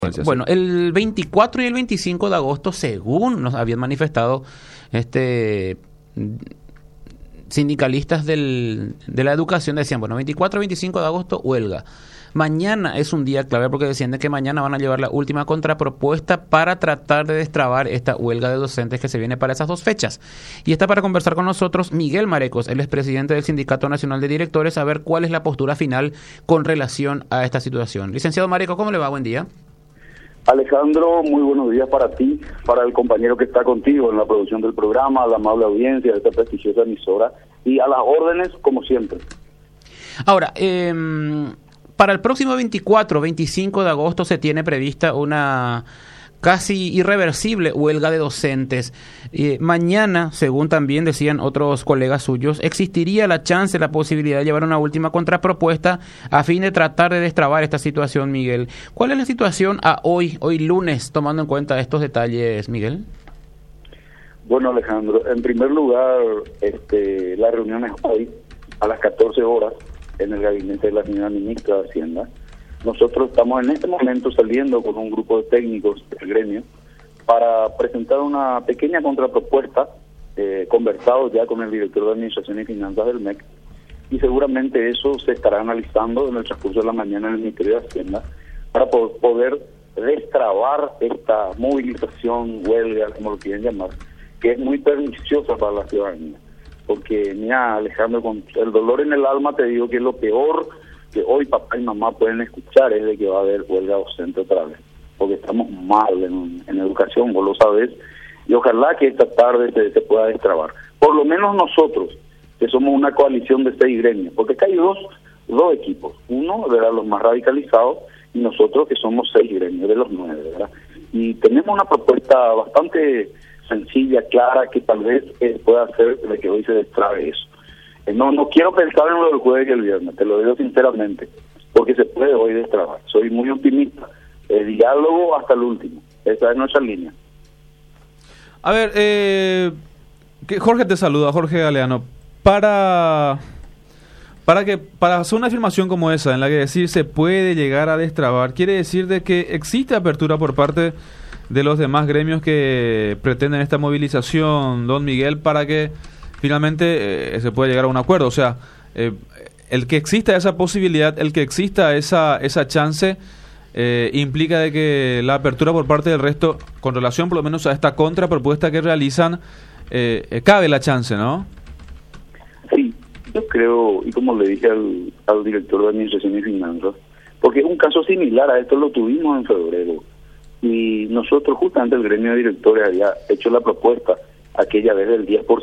Bueno, el 24 y el 25 de agosto, según nos habían manifestado sindicalistas de la educación, decían, bueno, 24 y 25 de agosto, huelga. Mañana es un día clave porque decían que mañana van a llevar la última contrapropuesta para tratar de destrabar esta huelga de docentes que se viene para esas dos fechas. Y está para conversar con nosotros Miguel Marecos, él es presidente del Sindicato Nacional de Directores, a ver cuál es la postura final con relación a esta situación. Licenciado Marecos, ¿cómo le va? Buen día. Alejandro, muy buenos días para ti, para el compañero que está contigo en la producción del programa, a la amable audiencia de esta prestigiosa emisora y a las órdenes como siempre. Ahora, para el próximo 24-25 de agosto se tiene prevista una casi irreversible huelga de docentes. Mañana, según también decían otros colegas suyos, existiría la chance, la posibilidad de llevar una última contrapropuesta a fin de tratar de destrabar esta situación, Miguel. ¿Cuál es la situación a hoy lunes, tomando en cuenta estos detalles, Miguel? Bueno, Alejandro, en primer lugar, la reunión es hoy a las 14 horas en el gabinete de la señora ministra de Hacienda. Nosotros estamos en este momento saliendo con un grupo de técnicos del gremio para presentar una pequeña contrapropuesta, conversado ya con el director de Administración y Finanzas del MEC, y seguramente eso se estará analizando en el transcurso de la mañana en el Ministerio de Hacienda para poder destrabar esta movilización, huelga, como lo quieren llamar, que es muy perniciosa para la ciudadanía. Porque, mira, Alejandro, con el dolor en el alma te digo que lo peor que hoy papá y mamá pueden escuchar es de que va a haber huelga docente otra vez, porque estamos mal en educación, vos lo sabés, y ojalá que esta tarde se pueda destrabar. Por lo menos nosotros, que somos una coalición de 6 gremios, porque acá hay dos equipos, uno de los más radicalizados y nosotros que somos 6 gremios de los 9, ¿verdad? Y tenemos una propuesta bastante sencilla, clara, que tal vez pueda hacer de que hoy se destrabe eso. No quiero pensar en lo del jueves y el viernes, te lo digo sinceramente, porque se puede hoy destrabar. Soy muy optimista. El diálogo hasta el último. Esa es nuestra línea. A ver, Jorge te saluda, Jorge Galeano. Para hacer una afirmación como esa, en la que decir se puede llegar a destrabar, quiere decir de que existe apertura por parte de los demás gremios que pretenden esta movilización, don Miguel, para que finalmente se puede llegar a un acuerdo. O sea, el que exista esa posibilidad, el que exista esa chance, implica de que la apertura por parte del resto, con relación por lo menos a esta contrapropuesta que realizan, cabe la chance, ¿no? Sí, yo creo, y como le dije al director de Administración y Finanzas, porque un caso similar a esto lo tuvimos en febrero, y nosotros, justamente el gremio de directores, había hecho la propuesta aquella vez del 10%,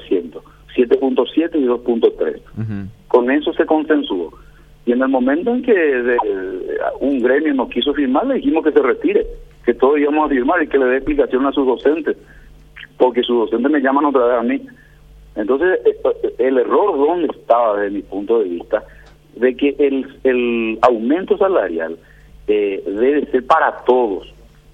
7.7 y 2.3. Con eso se consensuó. Y en el momento en que un gremio nos quiso firmar, le dijimos que se retire, que todos íbamos a firmar y que le dé explicación a sus docentes, porque sus docentes me llaman otra vez a mí. Entonces, el error donde estaba, desde mi punto de vista, de que el aumento salarial debe ser para todos,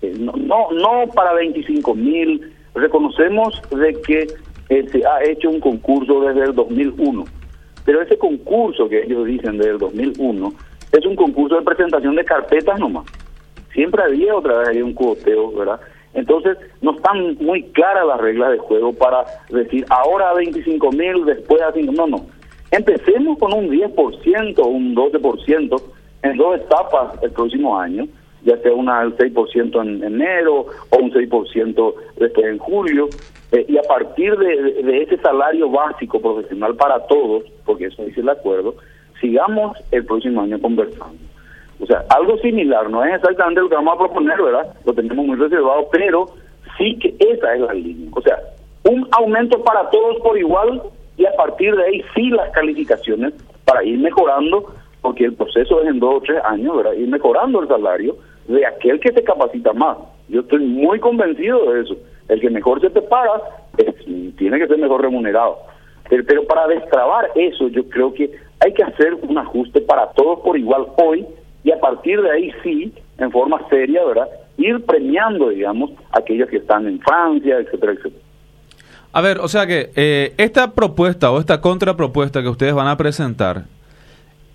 no para 25.000. Reconocemos de que se ha hecho un concurso desde el 2001, pero ese concurso que ellos dicen desde el 2001 es un concurso de presentación de carpetas nomás. Siempre había otra vez un cuoteo, ¿verdad? Entonces no están muy claras las reglas de juego para decir ahora a 25.000, después a 5. No. Empecemos con un 10%, un 12% en 2 etapas el próximo año, ya sea el 6% en enero o un 6% después en julio, y a partir de ese salario básico profesional para todos, porque eso dice el acuerdo, sigamos el próximo año conversando. O sea, algo similar, no es exactamente lo que vamos a proponer, ¿verdad? Lo tenemos muy reservado, pero sí que esa es la línea. O sea, un aumento para todos por igual, y a partir de ahí sí las calificaciones para ir mejorando, porque el proceso es en 2 o 3 años, ¿verdad? Ir mejorando el salario de aquel que se capacita más. Yo estoy muy convencido de eso. El que mejor se te paga tiene que ser mejor remunerado. Pero para destrabar eso, yo creo que hay que hacer un ajuste para todos por igual hoy, y a partir de ahí sí, en forma seria, ¿verdad?, ir premiando, digamos, a aquellos que están en Francia, etcétera, etcétera. A ver, o sea que esta propuesta o esta contrapropuesta que ustedes van a presentar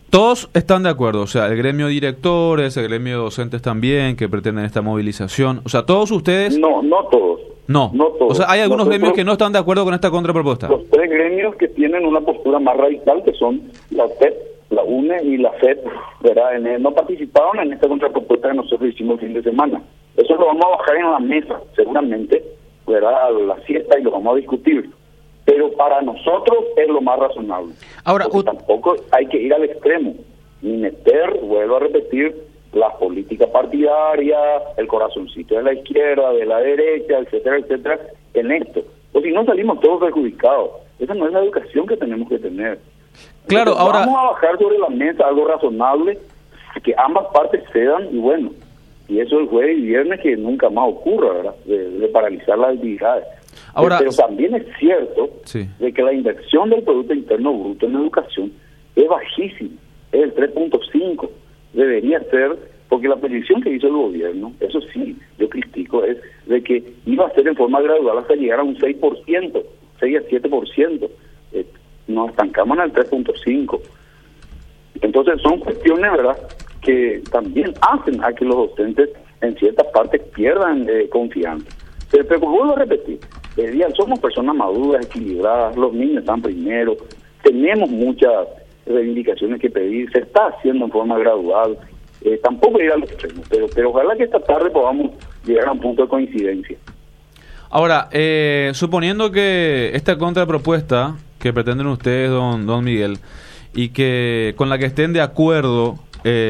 Todos están de acuerdo, o sea, el gremio de directores, el gremio de docentes también, que pretenden esta movilización. O sea, todos ustedes... No todos. No todos. O sea, hay algunos gremios que no están de acuerdo con esta contrapropuesta. Los tres gremios que tienen una postura más radical, que son la UTEP, la UNE y la FED, ¿verdad? No participaron en esta contrapropuesta que nosotros hicimos el fin de semana. Eso lo vamos a bajar en la mesa, seguramente, ¿verdad? A la siesta, y lo vamos a discutir. Pero para nosotros es lo más razonable. Ahora, tampoco hay que ir al extremo, ni meter, vuelvo a repetir, la política partidaria, el corazoncito de la izquierda, de la derecha, etcétera, etcétera, en esto. O si no, salimos todos perjudicados. Esa no es la educación que tenemos que tener. Claro, entonces, ahora... vamos a bajar sobre la mesa algo razonable, que ambas partes cedan, y bueno, y eso el jueves y viernes que nunca más ocurra, ¿verdad? De paralizar las actividades. Ahora, pero también es cierto sí, de que la inversión del Producto Interno Bruto en educación es bajísima, es el 3.5, debería ser, porque la predicción que hizo el gobierno, eso sí, yo critico, es de que iba a ser en forma gradual hasta llegar a un 6%, 6 a 7%, nos estancamos en el 3.5. Entonces son cuestiones, ¿verdad?, que también hacen a que los docentes en ciertas partes pierdan confianza. Pero vuelvo a repetir, somos personas maduras, equilibradas, los niños están primero, tenemos muchas reivindicaciones que pedir, se está haciendo en forma gradual, tampoco ir al extremo, pero ojalá que esta tarde podamos llegar a un punto de coincidencia. Ahora, suponiendo que esta contrapropuesta que pretenden ustedes, don Miguel, y que con la que estén de acuerdo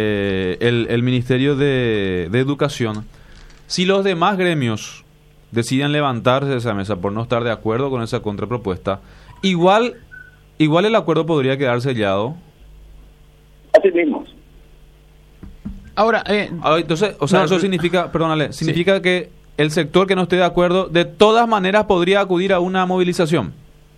el Ministerio de Educación, si los demás gremios deciden levantarse de esa mesa por no estar de acuerdo con esa contrapropuesta, igual el acuerdo podría quedar sellado. Así mismo. Ahora, entonces, o sea, eso significa, perdónale, significa sí, que el sector que no esté de acuerdo, de todas maneras podría acudir a una movilización.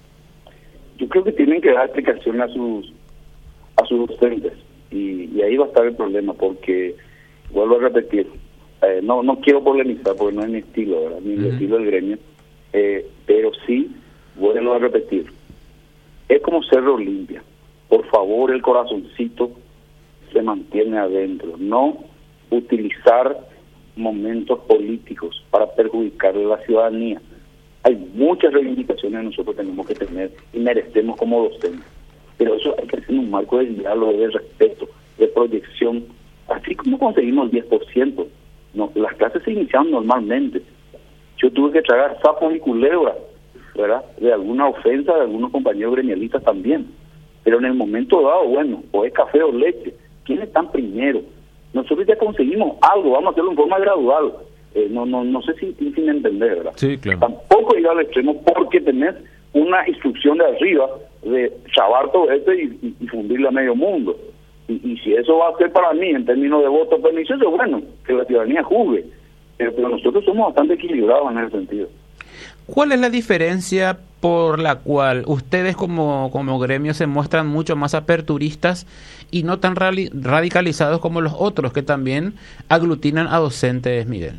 Yo creo que tienen que dar explicación a sus docentes, y ahí va a estar el problema, porque, vuelvo a repetir, no quiero polemizar porque no es mi estilo, ¿verdad?, ni el estilo del gremio, pero sí, vuelvo a repetir, es como Cerro Limpia. Por favor, el corazoncito se mantiene adentro, no utilizar momentos políticos para perjudicar a la ciudadanía. Hay muchas reivindicaciones que nosotros tenemos que tener y merecemos como docentes, pero eso hay que hacer en un marco de diálogo, de respeto, de proyección, así como conseguimos el 10%. No, las clases se iniciaron normalmente. Yo tuve que tragar sapos y culebras, ¿verdad?, de alguna ofensa de algunos compañeros gremialistas también, pero en el momento dado, bueno, o es café o leche, ¿quiénes están primero? Nosotros ya conseguimos algo, vamos a hacerlo en forma gradual. No sé si sin entender, ¿verdad? Sí, claro. Tampoco ir al extremo porque tenés una instrucción de arriba de chavar todo esto y fundirle a medio mundo. Y si eso va a ser para mí en términos de voto pernicioso, bueno, que la ciudadanía juzgue. Pero nosotros somos bastante equilibrados en ese sentido. ¿Cuál es la diferencia por la cual ustedes como gremio se muestran mucho más aperturistas y no tan radicalizados como los otros que también aglutinan a docentes, Miguel?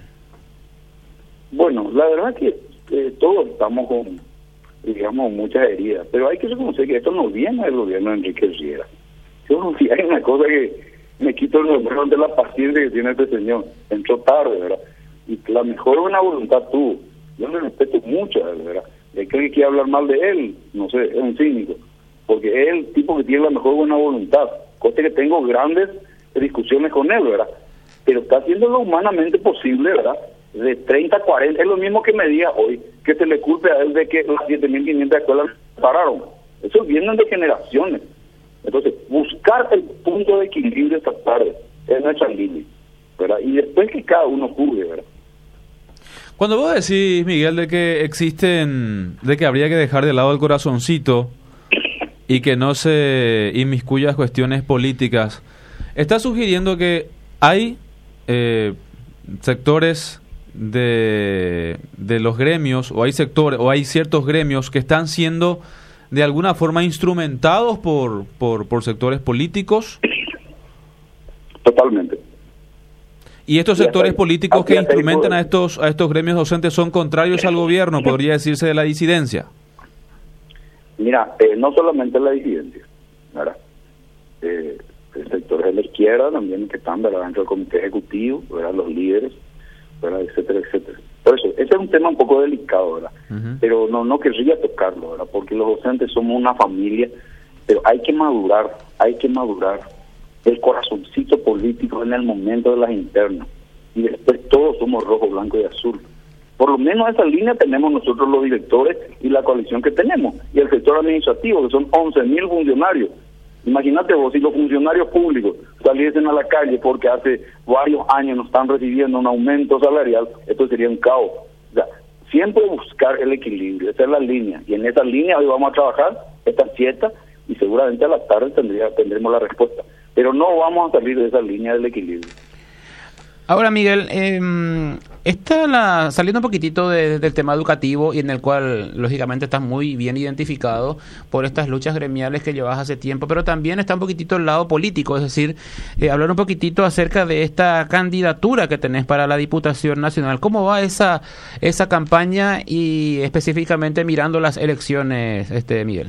Bueno, la verdad que todos estamos con, digamos, muchas heridas, pero hay que reconocer que esto no viene del gobierno de Enrique Riera. Hay una cosa que me quito el sombrero de la paciencia que tiene este señor. Entró tarde, ¿verdad? Y la mejor buena voluntad tuvo. Yo le respeto mucho, ¿verdad? El que quiere hablar mal de él, no sé, es un cínico, porque es el tipo que tiene la mejor buena voluntad. Cosa que tengo grandes discusiones con él, ¿verdad? Pero está haciendo lo humanamente posible, ¿verdad? De 30 a 40, es lo mismo que me diga hoy, que se le culpe a él de que las 7.500 escuelas pararon. Eso vienen de generaciones. Entonces, buscar el punto de equilibrio esta tarde es nuestra línea, ¿verdad? Y después que cada uno juzgue, ¿verdad? Cuando vos decís, Miguel, de que habría que dejar de lado el corazoncito y que no se inmiscuya cuestiones políticas, ¿estás sugiriendo que hay sectores de los gremios, o hay sectores, o hay ciertos gremios que están siendo de alguna forma instrumentados por sectores políticos? Totalmente. ¿Y estos sectores políticos que instrumentan a estos gremios docentes son contrarios al gobierno, podría decirse, de la disidencia? Mira, no solamente la disidencia, ¿verdad? sectores de la izquierda también que están, ¿verdad?, dentro del comité ejecutivo, ¿verdad?, los líderes, ¿verdad?, etcétera, etcétera. Por eso, ese es un tema un poco delicado, ¿verdad? Pero no querría tocarlo, ¿verdad?, porque los docentes somos una familia, pero hay que madurar el corazoncito político en el momento de las internas, y después todos somos rojo, blanco y azul. Por lo menos esa línea tenemos nosotros los directores y la coalición que tenemos, y el sector administrativo, que son 11.000 funcionarios. Imagínate vos, si los funcionarios públicos saliesen a la calle porque hace varios años no están recibiendo un aumento salarial, esto sería un caos. O sea, siempre buscar el equilibrio, esa es la línea, y en esa línea hoy vamos a trabajar esta siesta, y seguramente a la tarde tendremos la respuesta, pero no vamos a salir de esa línea del equilibrio. Ahora, Miguel, saliendo un poquitito del tema educativo, y en el cual lógicamente estás muy bien identificado por estas luchas gremiales que llevas hace tiempo, pero también está un poquitito el lado político, es decir, hablar un poquitito acerca de esta candidatura que tenés para la Diputación Nacional. ¿Cómo va esa campaña, y específicamente mirando las elecciones, Miguel?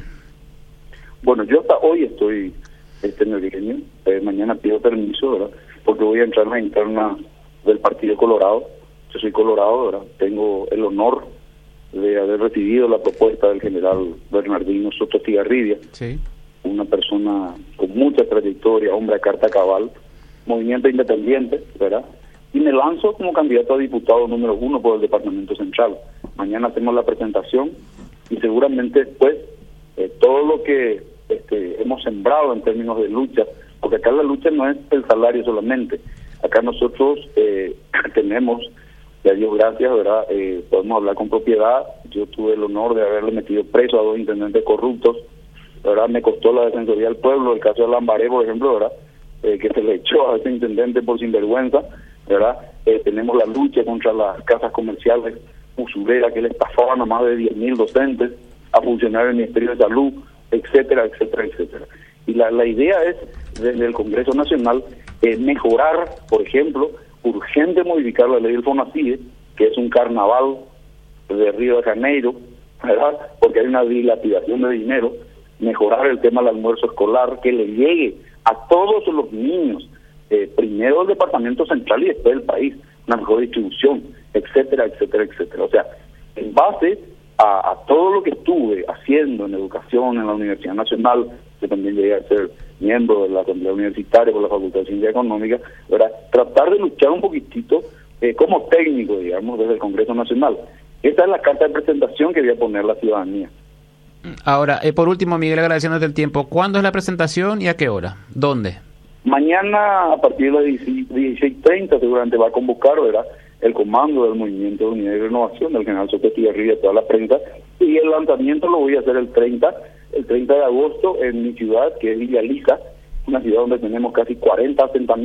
Bueno, yo hasta hoy estoy en el gremio, mañana pido permiso, ¿verdad?, porque voy a entrar en la interna del Partido Colorado. Yo soy colorado, ¿verdad?, tengo el honor de haber recibido la propuesta del general Bernardino Soto Estigarribia, sí, una persona con mucha trayectoria, hombre a carta cabal, movimiento independiente, ¿verdad?, y me lanzo como candidato a diputado número 1 por el Departamento Central. Mañana hacemos la presentación, y seguramente después todo lo que hemos sembrado en términos de lucha, porque acá la lucha no es el salario solamente, acá nosotros tenemos, y a Dios gracias, ¿verdad?, podemos hablar con propiedad. Yo tuve el honor de haberle metido preso a 2 intendentes corruptos, ¿verdad?, me costó la Defensoría del Pueblo, el caso de Lambaré, por ejemplo, ¿verdad?, que se le echó a ese intendente por sinvergüenza, ¿verdad? Tenemos la lucha contra las casas comerciales usureras que le estafaban a más de 10.000 docentes, a funcionarios del Ministerio de Salud, etcétera, etcétera, etcétera. Y la idea es, desde el Congreso Nacional, mejorar, por ejemplo, urgente modificar la ley del FONACIDE, que es un carnaval de Río de Janeiro, ¿verdad?, porque hay una dilapidación de dinero, mejorar el tema del almuerzo escolar, que le llegue a todos los niños, primero del Departamento Central y después del país, una mejor distribución, etcétera, etcétera, etcétera. O sea, en base a todo lo que estuve haciendo en educación en la Universidad Nacional, que también llegué a ser miembro de la Asamblea Universitaria por la Facultad de Ciencias Económicas, ¿verdad?, tratar de luchar un poquitito como técnico, digamos, desde el Congreso Nacional. Esa es la carta de presentación que voy a poner a la ciudadanía. Ahora, por último, Miguel, agradeciéndote el tiempo, ¿cuándo es la presentación y a qué hora? ¿Dónde? Mañana, a partir de las 16:30, seguramente va a convocar, ¿verdad?, el comando del Movimiento de Unidad y Renovación, del general Soto Estigarribia, toda la prensa, y el lanzamiento lo voy a hacer el 30 de agosto en mi ciudad, que es Villa Lisa, una ciudad donde tenemos casi 40 asentamientos.